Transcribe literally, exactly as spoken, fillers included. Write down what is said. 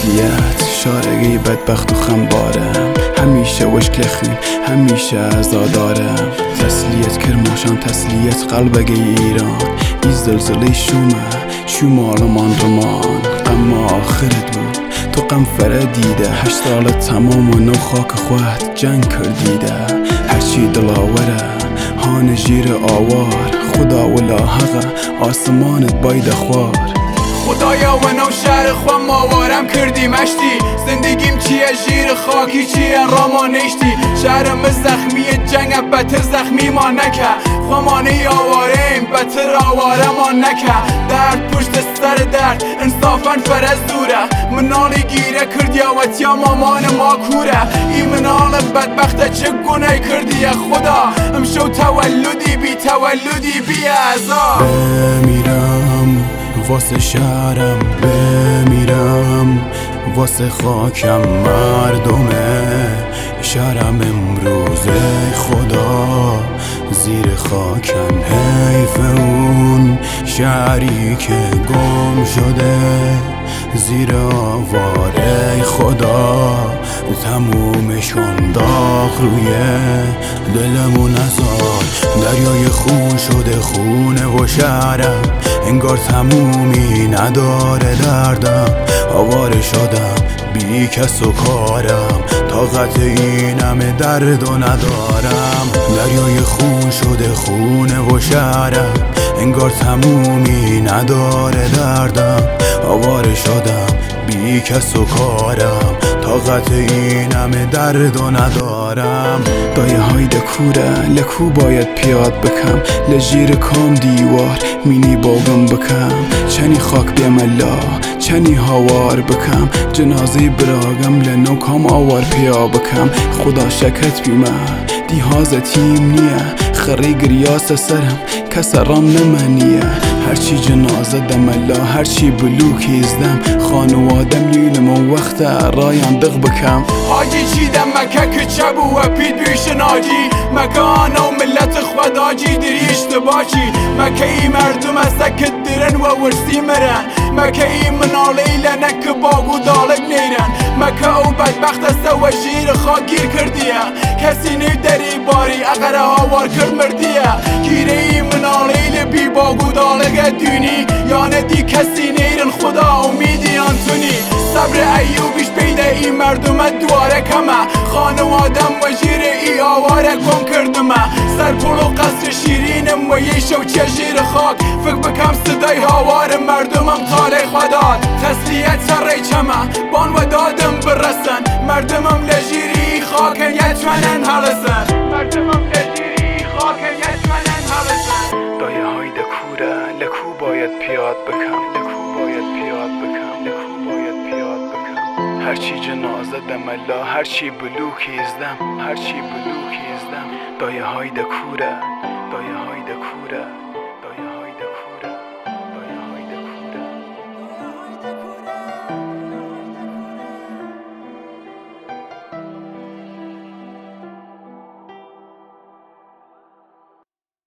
تسلیت شارگی بدبخت و خمبارم، همیشه وشک لخیم همیشه ازادارم. تسلیت کرماشان تسلیت قلبگی ایران، بی زلزله شومه شمالمان رمان. اما آخرت بود تو غم فره دیده، هشت سال تمام و نو خاک خواهد جنگ کردیده. هرچی دلاوره هان جیر آوار، خدا ولا حقه آسمانت باید خوار. خدایا و نو شهر خواه ماوارم کردی مشتی، زندگیم چیه جیر خاکی چیه راما نشتی. شهرم زخمی جنگ بتر زخمی ما نکه، خوامانه آواریم بتر آواره ما نکه. درد پشت سر درد انصافا فرز دوره، منالی گیره کردی آواتیا مامان ما کوره. ای منال بدبخته چه گناه کردی خدا، امشو تولدی بی تولدی بی ازا. بمیرم واسه شهرم، بمیرم واسه خاکم مردمه شهرم. امروز خدا زیر خاکم، حیف اون شهری که گم شده زیر آواره. خدا تمومشون داغ روی دلمون نزار. دریای خون شده خونه و شهرم، انگار تمومی نداره دردم. آواره شدم بی کس و کارم، طاقت این همه درد و ندارم. دریای خون شده خونه و شهرم، انگار تمومی نداره دردم. آواره شدم بی کس و کارم، طاقت این همه درد و ندارم. دایه های دکوره لکو باید پیاد بکم، لجیر کام دیوار مینی باغم بکم. چنی خاک بیم الله چنی هاوار بکم، جنازه براغم لنو کام آوار پیا بکم. خدا شکت بیمه دی هازه تیم نیه، خری گریاس سرم کس رام نمانیه. هرچی جنازه دم الله هرچی بلوکی ازدم، خانوادم یونم و وقت رایم دغ بکم. حاجی چیدم مکه که چبو و پید بیشن آجی، مکه آنا و ملت خود آجی دری اشتباچی. مکه ای مردم سکت درن و ورسی مرن، مکه ای منالی لنک باگو دالک نیرن. مکه او بدبخت سوا شیر خاگیر کردیه، کسی نی دری باری اگر هاوار کرد مردیه. گیره ای منالی لبی باگو دالک دونی، یعنی دی کسی نیرن خدا امیدی آنتونی. صبر ایوبیش پیده ای مردم دواره کمه، خانوادم و جیر ای آواره گم کردمه. سر پول و قصر شیرینم و یه شو چه جیر خاک، فکر بکم صدای هاوار مردمم تاله خداد. تسلیت سر چمه بان و دادم برسن، مردمم لجیری خاکن یتمنن حلسن. مردمم لجیری خاکن یتمنن حلسن. دایه های دکوره لکو باید پیاد بکم، لکو باید پیاد بکم، لکو باید پیاد بکم. هرچی جنازه دم الله هرچی بلوکی ازدم، هرچی بلوکی ازدم. دایه های دکوره دایه های دکوره